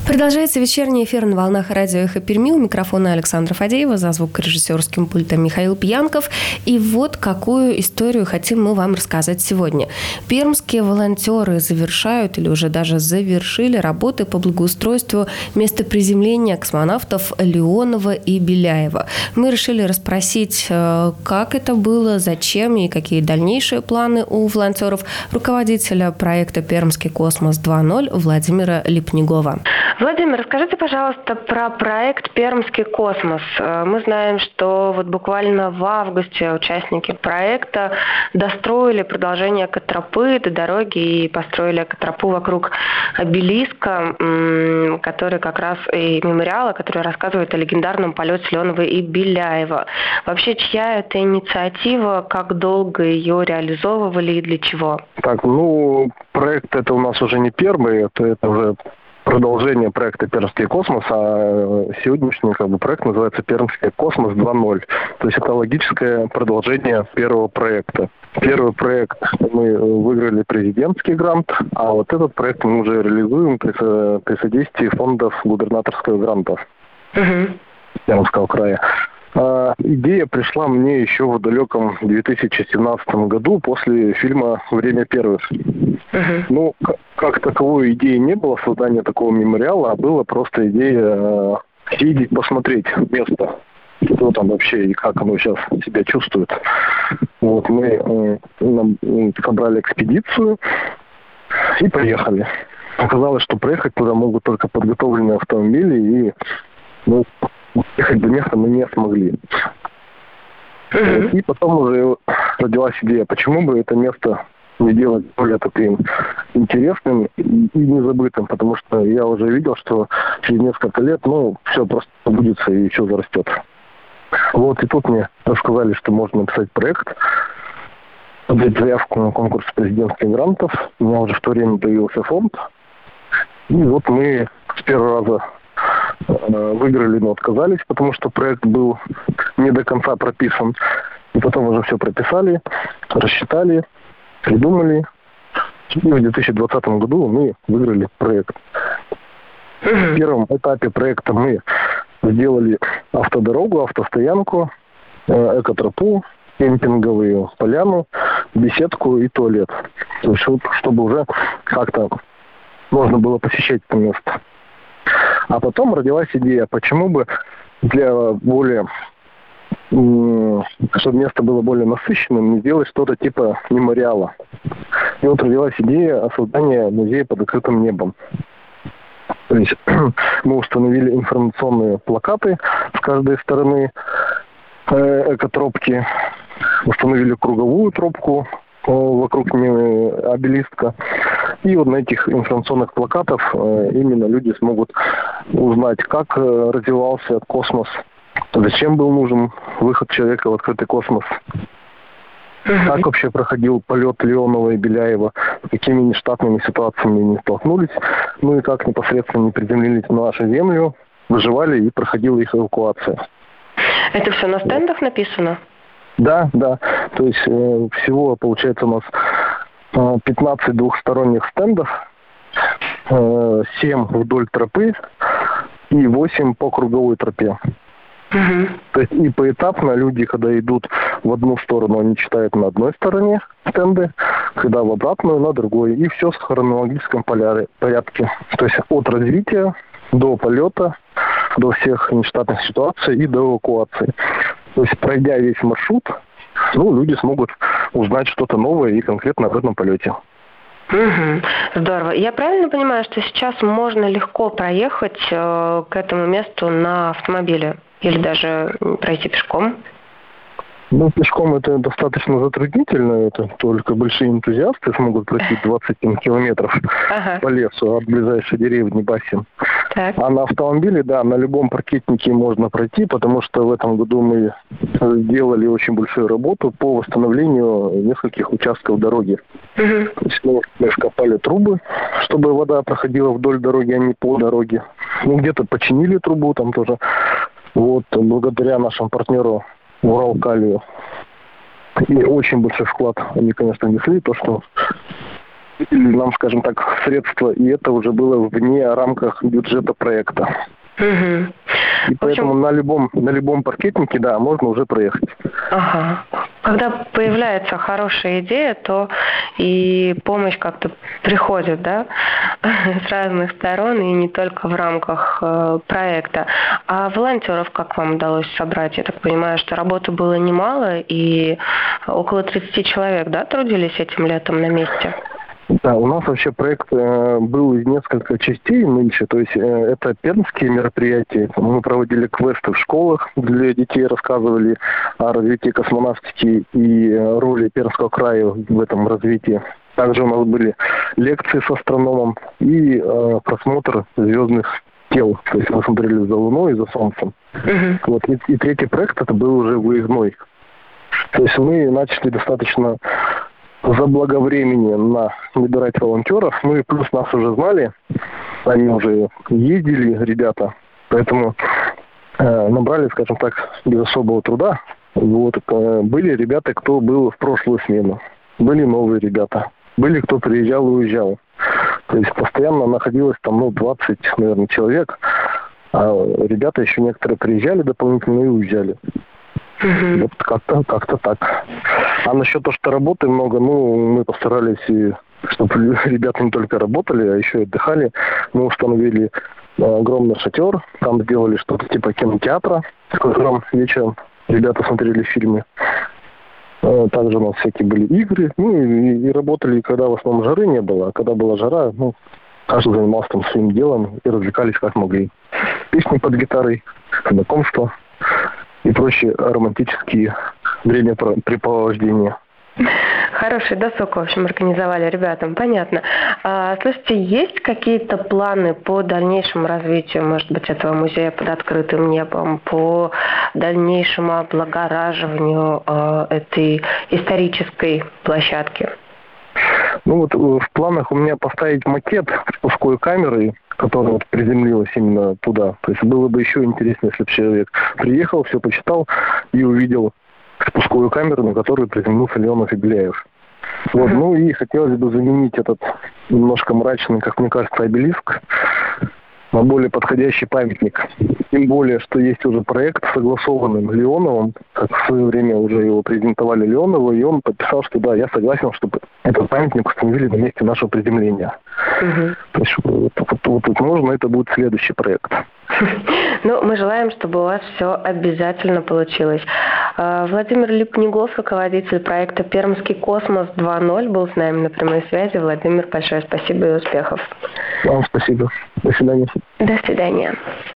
Продолжается вечерний эфир на волнах радио «Эхо Перми». У микрофона Александра Фадеева, за звукорежиссерским пультом Михаил Пьянков. И вот какую историю хотим мы вам рассказать сегодня. Пермские волонтеры завершают или уже даже завершили работы по благоустройству места приземления космонавтов Леонова и Беляева. Мы решили расспросить, как это было, зачем и какие дальнейшие планы у волонтеров руководителя проекта «Пермский космос 2.0» Владимира Лепнегова. Владимир, расскажите, пожалуйста, про проект «Пермский космос». Мы знаем, что вот буквально в августе участники проекта достроили продолжение экотропы до дороги и построили экотропу вокруг обелиска, который как раз и мемориала, который рассказывает о легендарном полете Леонова и Беляева. Вообще, чья это инициатива, как долго ее реализовывали и для чего? Проект это у нас уже не первый, это уже продолжение проекта «Пермский космос», а сегодняшний проект называется «Пермский космос 2.0». То есть это логическое продолжение первого проекта. Первый проект мы выиграли президентский грант, а вот этот проект мы уже реализуем при содействии фондов губернаторского гранта Пермского края. Идея пришла мне еще в далеком 2017 году после фильма «Время первых». Как таковой идеи не было создания такого мемориала, а была просто идея съездить, посмотреть место, что там вообще и как оно сейчас себя чувствует. Вот мы собрали экспедицию и поехали. Оказалось, что проехать туда могут только подготовленные автомобили, и ехать до места мы не смогли. И потом уже родилась идея, почему бы это место не делать более таким интересным и незабытым, потому что я уже видел, что через несколько лет, все просто забудется и все зарастет. Вот, и тут мне рассказали, что можно написать проект, подать заявку на конкурс президентских грантов. У меня уже в то время появился фонд. И вот мы с первого раза выиграли, но отказались, потому что проект был не до конца прописан. И потом уже все прописали, рассчитали, придумали. И в 2020 году мы выиграли проект. В первом этапе проекта мы сделали автодорогу, автостоянку, экотропу, кемпинговую поляну, беседку и туалет. То есть, чтобы уже как-то можно было посещать это место. А потом родилась идея, почему бы чтобы место было более насыщенным, не сделать что-то типа мемориала. И вот родилась идея о создании музея под открытым небом. То есть мы установили информационные плакаты с каждой стороны экотропки, установили круговую тропку вокруг обелиска. И вот на этих информационных плакатах именно люди смогут узнать, как развивался космос, зачем был нужен выход человека в открытый космос, как вообще проходил полет Леонова и Беляева, с какими нештатными ситуациями они столкнулись, и как непосредственно они приземлились на нашу Землю, выживали и проходила их эвакуация. Это все на стендах написано? Да. То есть всего получается у нас 15 двухсторонних стендов, 7 вдоль тропы и 8 по круговой тропе. То есть и поэтапно люди, когда идут в одну сторону, они читают на одной стороне стенды, когда в обратную на другой. И все в хронологическом порядке. То есть от развития до полета, до всех нештатных ситуаций и до эвакуации. То есть пройдя весь маршрут, люди смогут узнать что-то новое и конкретно об этом полете. Здорово. Я правильно понимаю, что сейчас можно легко проехать к этому месту на автомобиле или даже пройти пешком? Пешком это достаточно затруднительно. Это только большие энтузиасты смогут пройти 27 километров по лесу от ближайшей деревни Басин. А на автомобиле, на любом паркетнике можно пройти, потому что в этом году мы сделали очень большую работу по восстановлению нескольких участков дороги. То есть мы вкопали трубы, чтобы вода проходила вдоль дороги, а не по дороге. Где-то починили трубу там тоже. Вот, благодаря нашему партнеру Уралкалию. И очень большой вклад они, конечно, внесли, то, что нам, скажем так, средства, и это уже было вне рамках бюджета проекта. Угу. И поэтому на любом паркетнике, да, можно уже проехать. Ага. Когда появляется хорошая идея, то и помощь как-то приходит, да, с разных сторон, и не только в рамках проекта. А волонтеров как вам удалось собрать? Я так понимаю, что работы было немало, и около 30 человек, да, трудились этим летом на месте? Да, у нас вообще проект был из нескольких частей нынче, то есть это пермские мероприятия. Мы проводили квесты в школах для детей, рассказывали о развитии космонавтики и роли Пермского края в этом развитии. Также у нас были лекции с астрономом и просмотр звездных тел. То есть мы смотрели за Луной и за Солнцем. Вот. И третий проект это был уже выездной. То есть мы начали достаточно заблаговременно набирать волонтеров, ну и плюс нас уже знали, они уже ездили, ребята, поэтому набрали, скажем так, без особого труда. Вот, были ребята, кто был в прошлую смену, были новые ребята, были кто приезжал и уезжал. То есть постоянно находилось там, 20, наверное, человек, а ребята еще некоторые приезжали дополнительно и уезжали. Вот как-то так. А насчет того, что работы много, мы постарались, чтобы ребята не только работали, а еще и отдыхали. Мы установили огромный шатер, там сделали что-то типа кинотеатра, в котором вечером ребята смотрели фильмы. Также у нас всякие были игры, и работали, когда в основном жары не было, а когда была жара, каждый занимался там своим делом и развлекались как могли. Песни под гитарой, знакомства и прочие романтические времяпрепровождения. Хороший досуг, в общем, организовали ребятам, понятно. Слушайте, есть какие-то планы по дальнейшему развитию, может быть, этого музея под открытым небом, по дальнейшему облагораживанию этой исторической площадки? В планах у меня поставить макет спусковой камеры, которая приземлилась именно туда. То есть было бы еще интереснее, если бы человек приехал, все почитал и увидел спусковую камеру, на которую приземлился Леонов и Беляев. Вот, и хотелось бы заменить этот немножко мрачный, как мне кажется, обелиск на более подходящий памятник. Тем более, что есть уже проект, согласованный Леоновым, как в свое время уже его презентовали Леонову, и он подписал, что да, я согласен, чтобы этот памятник установили на месте нашего приземления. То есть вот можно, это будет следующий проект. Мы желаем, чтобы у вас все обязательно получилось. Владимир Липнегов, руководитель проекта «Пермский космос 2.0», был с нами на прямой связи. Владимир, большое спасибо и успехов. Вам спасибо. До свидания. До свидания.